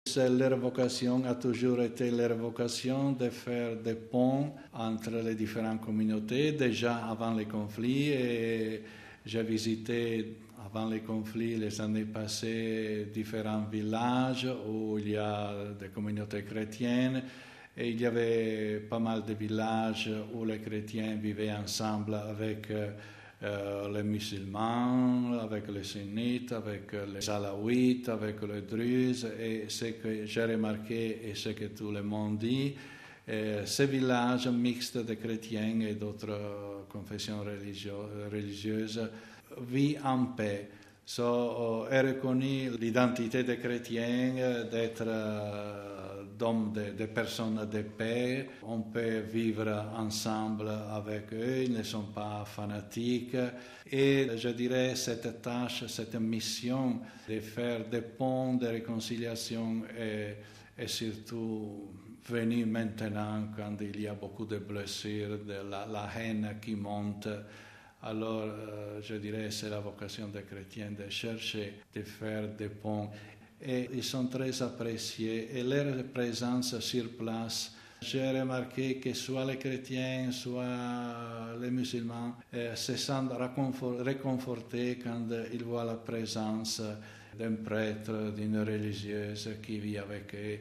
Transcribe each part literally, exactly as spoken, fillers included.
C'est leur vocation, a toujours été leur vocation de faire des ponts entre les différentes communautés, déjà avant les conflits. Et j'ai visité, avant les conflits, les années passées, différents villages où il y a des communautés chrétiennes. Et il y avait pas mal de villages où les chrétiens vivaient ensemble avec euh, les musulmans, avec les sunnites, avec les alaouites, avec les druzes. Et ce que j'ai remarqué et ce que tout le monde dit, euh, ces villages mixtes de chrétiens et d'autres confessions religio- religieuses vivent en paix. So, est reconnue l'identité des chrétiens d'être euh, d'hommes, de, de personnes de paix. On peut vivre ensemble avec eux, ils ne sont pas fanatiques. Et je dirais cette tâche, cette mission de faire des ponts de réconciliation est, est surtout venue maintenant quand il y a beaucoup de blessures, de la, la haine qui monte. Alors, euh, je dirais, c'est la vocation des chrétiens de chercher, de faire des ponts. Et ils sont très appréciés. Et leur présence sur place, j'ai remarqué que soit les chrétiens, soit les musulmans euh, se sentent réconfortés quand ils voient la présence d'un prêtre, d'une religieuse qui vit avec eux.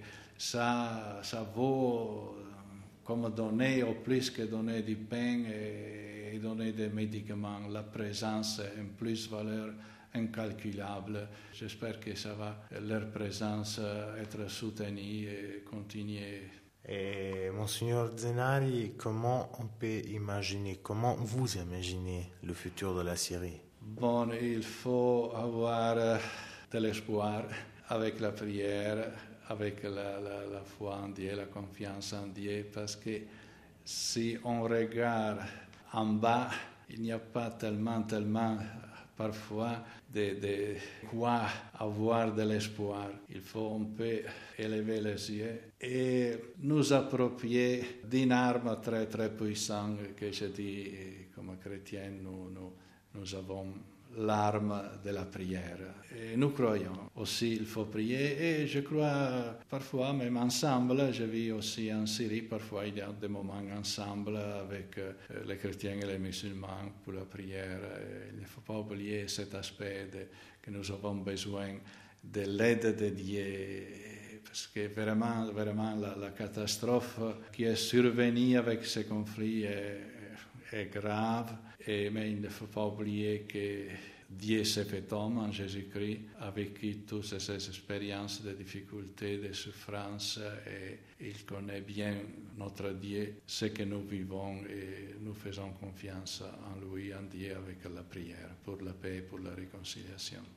Ça, ça vaut comme donner, ou plus que donner du pain et, et donner des médicaments. La présence est une plus-valeur incalculable. J'espère que ça va, leur présence, être soutenue et continuer. Et Monseigneur Zenari, comment on peut imaginer, comment vous imaginez le futur de la Syrie? Bon, il faut avoir de l'espoir avec la prière, avec la, la, la foi en Dieu, la confiance en Dieu, parce que si on regarde en bas, il n'y a pas tellement, tellement parfois de, de quoi avoir de l'espoir. Il faut un peu élever les yeux et nous approprier d'une arme très très puissante que je dis comme chrétien, nous, nous, nous avons l'arme de la prière. Et nous croyons aussi, il faut prier. Et je crois parfois, même ensemble, je vis aussi en Syrie, parfois il y a des moments ensemble avec les chrétiens et les musulmans pour la prière. Et il ne faut pas oublier cet aspect de, que nous avons besoin de l'aide de Dieu. Parce que vraiment, vraiment la, la catastrophe qui est survenue avec ces conflits est, est grave. Et, mais il ne faut pas oublier que Dieu s'est fait homme en Jésus-Christ, a vécu toutes ces expériences de difficultés, de souffrances, et il connaît bien notre Dieu, ce que nous vivons, et nous faisons confiance en lui, en Dieu, avec la prière, pour la paix et pour la réconciliation.